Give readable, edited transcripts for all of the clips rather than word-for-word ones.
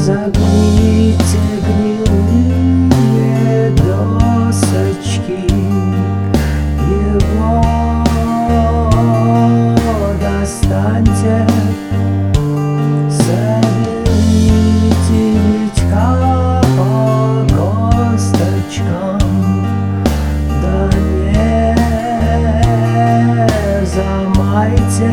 Загните гнилые досочки, его достаньте, соберите Витька по косточкам, да не замайте.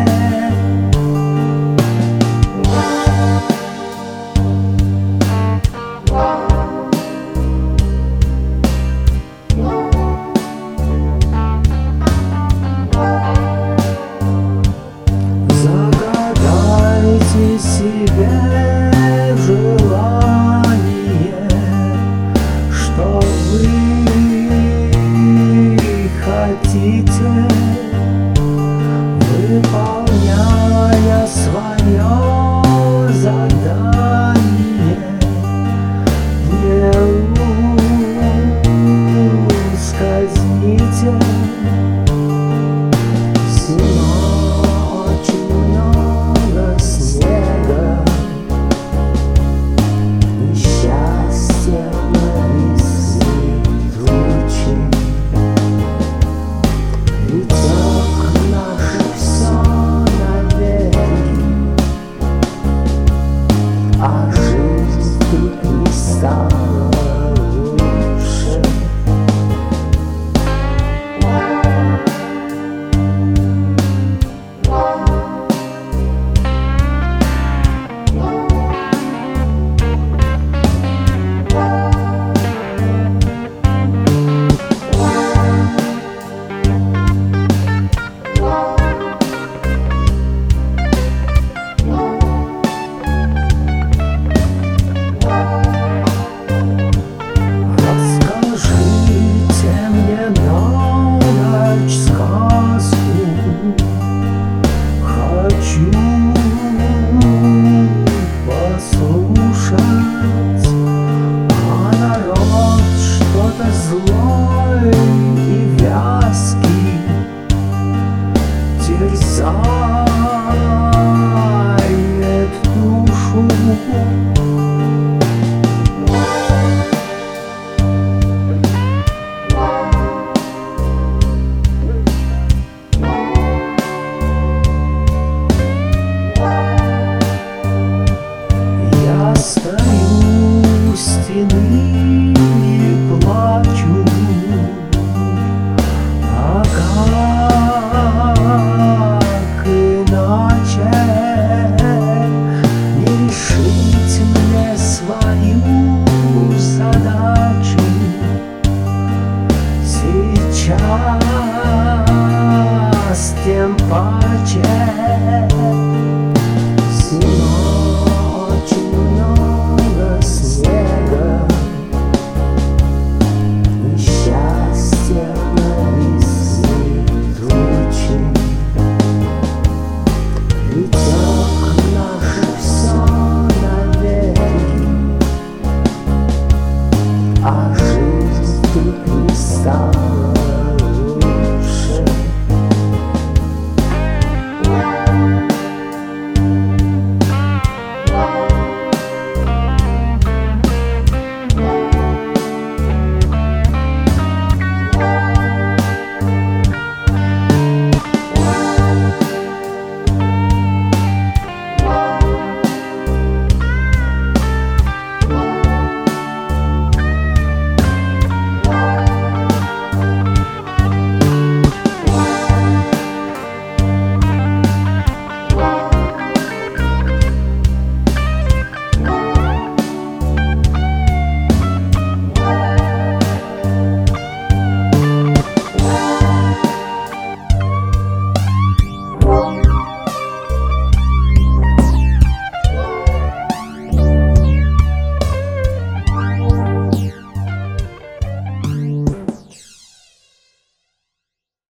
Загадайте себе желание, что вы хотите, выполняя свое задание. Не ускользните. А жизнь тут не стала лучше. Злой и вязкий терзает душу. Я стою у стены и плачу, а как иначе не решить мне свою задачу сейчас, тем паче. It's